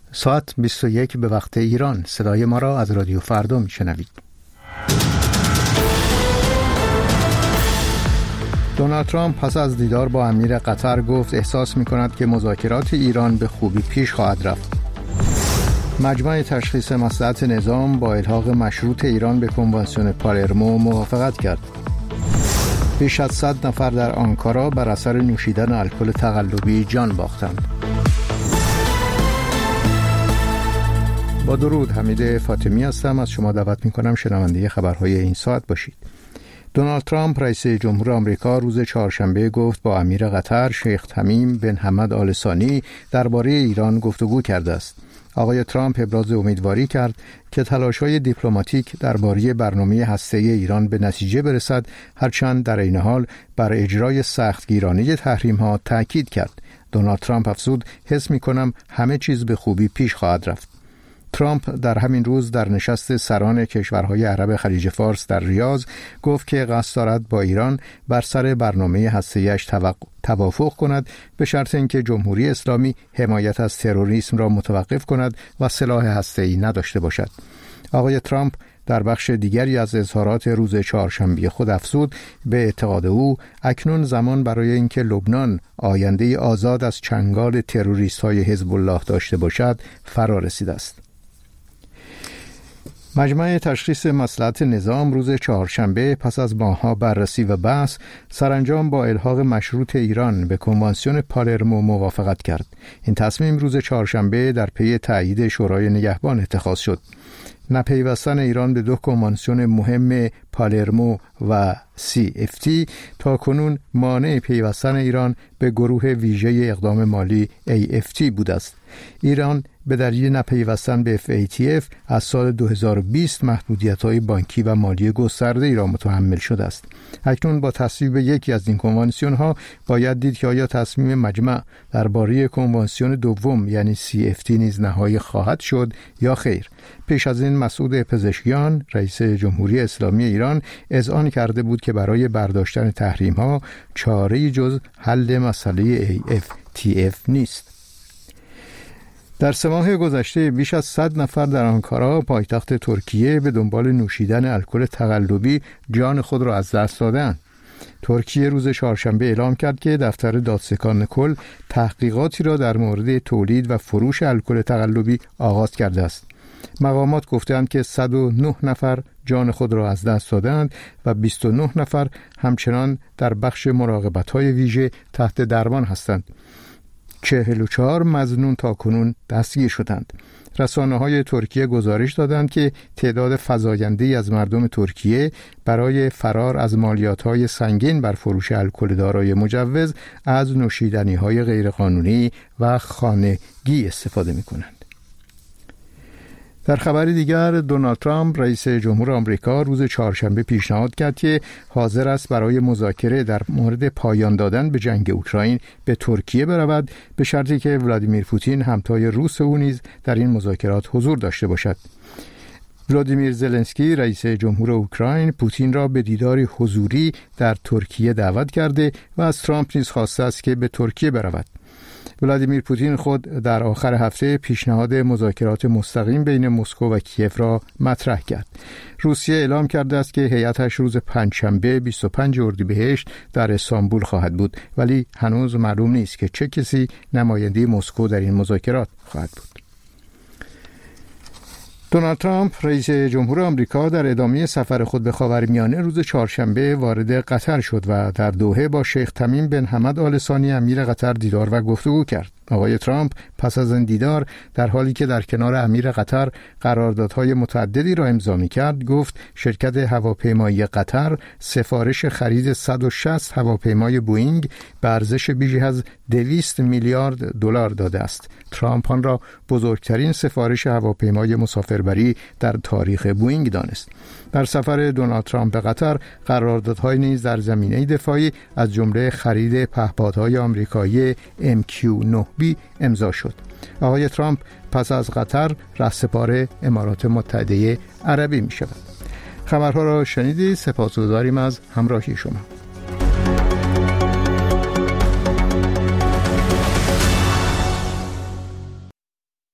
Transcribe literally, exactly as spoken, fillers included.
ساعت بیست و یک به وقت ایران. صدای ما را از رادیو فردا میشنوید. دونالد ترامپ پس از دیدار با امیر قطر گفت احساس می‌کند که مذاکرات ایران به خوبی پیش خواهد رفت. مجمع تشخیص مصلحت نظام با الحاق مشروط ایران به کنوانسیون پالرمو موافقت کرد. بیش از صد نفر در آنکارا بر اثر نوشیدن الکل تقلبی جان باختند. با درود، حمید فاطمی هستم. از شما دعوت می‌کنم شنونده خبرهای این ساعت باشید. دونالد ترامپ رئیس جمهور آمریکا روز چهارشنبه گفت با امیر قطر شیخ تمیم بن حمد آل ثانی درباره ایران گفتگو کرده است. آقای ترامپ ابراز امیدواری کرد که تلاش‌های دیپلماتیک درباره برنامه هسته‌ای ایران به نتیجه برسد، هرچند در این حال بر اجرای سختگیرانه تحریم‌ها تاکید کرد. دونالد ترامپ افزود حس می‌کنم همه چیز به خوبی پیش خواهد رفت. ترامپ در همین روز در نشست سران کشورهای عرب خلیج فارس در ریاض گفت که قصد دارد با ایران بر سر برنامه هسته‌ایش توافق کند، به شرط اینکه جمهوری اسلامی حمایت از تروریسم را متوقف کند و سلاح هسته‌ای نداشته باشد. آقای ترامپ در بخش دیگری از اظهارات روز چهارشنبه خود افزود به اعتقاد او اکنون زمان برای اینکه لبنان آینده آزاد از چنگال تروریست‌های حزب الله داشته باشد فرا رسیده است. مجمع تشخیص مصلحت نظام روز چهارشنبه پس از ماه‌ها بررسی و بحث سرانجام با الحاق مشروط ایران به کنوانسیون پالرمو موافقت کرد. این تصمیم روز چهارشنبه در پی تایید شورای نگهبان اتخاذ شد. نپیوستن ایران به دو کنوانسیون مهم پالرمو و سی اف تی تا کنون مانع پیوستن ایران به گروه ویژه اقدام مالی ای اف تی بوده است. ایران به دلیل نپیوستن به اف ای تی اف از سال دو هزار و بیست محدودیت‌های بانکی و مالی گسترده ای را متحمل شده است. اکنون با تصویب یکی از این کنوانسیون‌ها باید دید که آیا تصمیم مجمع درباره کنوانسیون دوم یعنی سی اف تی نیز نهایی خواهد شد یا خیر. پیش از این مسعود پزشکیان رئیس جمهوری اسلامی ایران اذعان کرده بود که برای برداشتن تحریم‌ها چاره‌ای جز حل مسئله ای اف تی اف نیست. در سه ماه گذشته بیش از صد نفر در آنکارا پایتخت ترکیه به دنبال نوشیدن الکل تقلبی جان خود را از دست دادند. ترکیه روز چهارشنبه اعلام کرد که دفتر دادستان کل تحقیقاتی را در مورد تولید و فروش الکل تقلبی آغاز کرده است. مقامات گفتند که صد و نه نفر جان خود را از دست دادند و بیست و نه نفر همچنان در بخش مراقبت‌های ویژه تحت درمان هستند. چهل و چهار مظنون تاکنون دستگیر شدند. رسانه‌های ترکیه گزارش دادند که تعداد فزاینده‌ای از مردم ترکیه برای فرار از مالیات‌های سنگین بر فروش الکل دارای مجوز از نوشیدنی‌های غیرقانونی و خانگی استفاده می‌کنند. در خبر دیگر، دونالد ترامپ رئیس جمهور آمریکا روز چهارشنبه پیشنهاد کرد که حاضر است برای مذاکره در مورد پایان دادن به جنگ اوکراین به ترکیه برود، به شرطی که ولادیمیر پوتین همتای روس او نیز در این مذاکرات حضور داشته باشد. ولادیمیر زلنسکی رئیس جمهور اوکراین پوتین را به دیداری حضوری در ترکیه دعوت کرده و از ترامپ نیز خواسته است که به ترکیه برود. ولادیمیر پوتین خود در آخر هفته پیشنهاد مذاکرات مستقیم بین مسکو و کیف را مطرح کرد. روسیه اعلام کرده است که هیئتش روز پنجشنبه بیست و پنجم اردیبهشت در استانبول خواهد بود، ولی هنوز معلوم نیست که چه کسی نماینده مسکو در این مذاکرات خواهد بود. دونالد ترامپ رئیس جمهور آمریکا در ادامه سفر خود به خاورمیانه روز چهارشنبه وارد قطر شد و در دوحه با شیخ تمیم بن حمد آل ثانی امیر قطر دیدار و گفتگو کرد. آقای ترامپ پس از این دیدار در حالی که در کنار امیر قطر قراردادهای متعددی را امضا می‌کرد گفت شرکت هواپیمایی قطر سفارش خرید صد و شصت هواپیمای بوئینگ به ارزش بیش از دویست میلیارد دلار داده است. ترامپ آن را بزرگترین سفارش هواپیمای مسافربری در تاریخ بوئینگ دانست. در سفر دونالد ترامپ به قطر قراردادهای نیز در زمینه دفاعی از جمله خرید پهپادهای آمریکایی ام کیو نه بی امضا شد. آقای ترامپ پس از قطر رهسپار امارات متحده عربی می شود. خبرها را شنیدید. سپاسگزاریم از همراهی شما.